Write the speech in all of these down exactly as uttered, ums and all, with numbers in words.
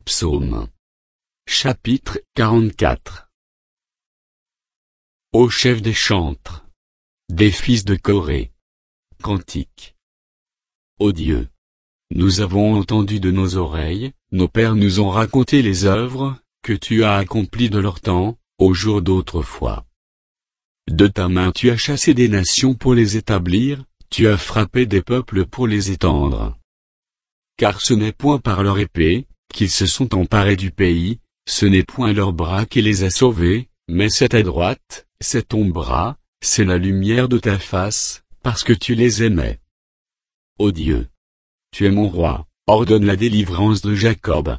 Psaume. Chapitre quarante-quatre. Ô chef des chantres, des fils de Corée. Cantique. Ô Dieu, nous avons entendu de nos oreilles, nos pères nous ont raconté les œuvres que tu as accomplies de leur temps, au jour d'autrefois. De ta main tu as chassé des nations pour les établir, tu as frappé des peuples pour les étendre. Car ce n'est point par leur épée qu'ils se sont emparés du pays, ce n'est point leur bras qui les a sauvés, mais c'est ta droite, c'est ton bras, c'est la lumière de ta face, parce que tu les aimais. Ô Dieu, tu es mon roi, ordonne la délivrance de Jacob.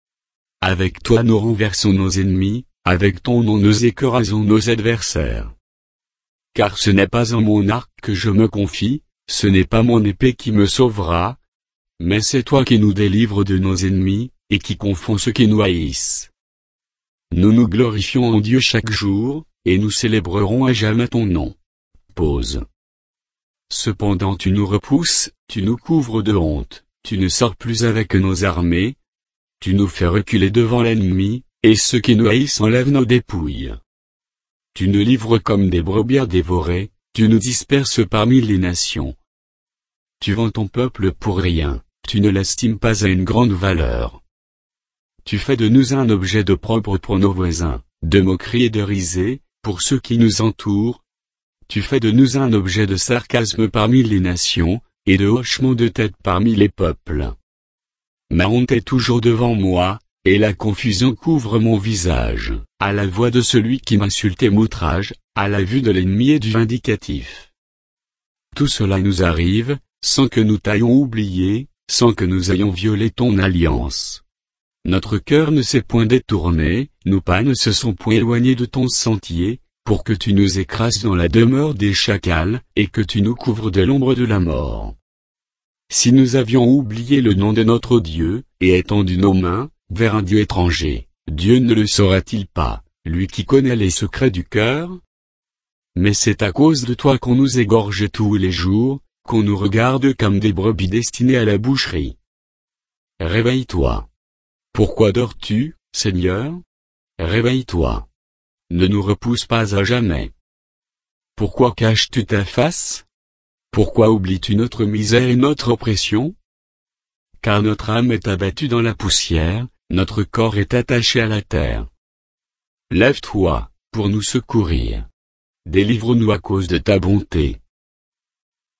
Avec toi nous renversons nos ennemis, avec ton nom nous écrasons nos adversaires. Car ce n'est pas en mon arc que je me confie, ce n'est pas mon épée qui me sauvera, mais c'est toi qui nous délivres de nos ennemis, et qui confonds ceux qui nous haïssent. Nous nous glorifions en Dieu chaque jour, et nous célébrerons à jamais ton nom. Pause. Cependant tu nous repousses, tu nous couvres de honte, tu ne sors plus avec nos armées, tu nous fais reculer devant l'ennemi, et ceux qui nous haïssent enlèvent nos dépouilles. Tu nous livres comme des brebis dévorées, tu nous disperses parmi les nations. Tu vends ton peuple pour rien, tu ne l'estimes pas à une grande valeur. Tu fais de nous un objet d'opprobre pour nos voisins, de moquerie et de risée, pour ceux qui nous entourent. Tu fais de nous un objet de sarcasme parmi les nations, et de hochement de tête parmi les peuples. Ma honte est toujours devant moi, et la confusion couvre mon visage, à la voix de celui qui m'insulte et m'outrage, à la vue de l'ennemi et du vindicatif. Tout cela nous arrive, sans que nous t'ayons oublié, sans que nous ayons violé ton alliance. Notre cœur ne s'est point détourné, nos pas ne se sont point éloignés de ton sentier, pour que tu nous écrases dans la demeure des chacals, et que tu nous couvres de l'ombre de la mort. Si nous avions oublié le nom de notre Dieu, et étendu nos mains, vers un Dieu étranger, Dieu ne le saura-t-il pas, lui qui connaît les secrets du cœur? Mais c'est à cause de toi qu'on nous égorge tous les jours, qu'on nous regarde comme des brebis destinées à la boucherie. Réveille-toi. Pourquoi dors-tu, Seigneur? Réveille-toi. Ne nous repousse pas à jamais. Pourquoi caches-tu ta face? Pourquoi oublies-tu notre misère et notre oppression? Car notre âme est abattue dans la poussière, notre corps est attaché à la terre. Lève-toi, pour nous secourir. Délivre-nous à cause de ta bonté.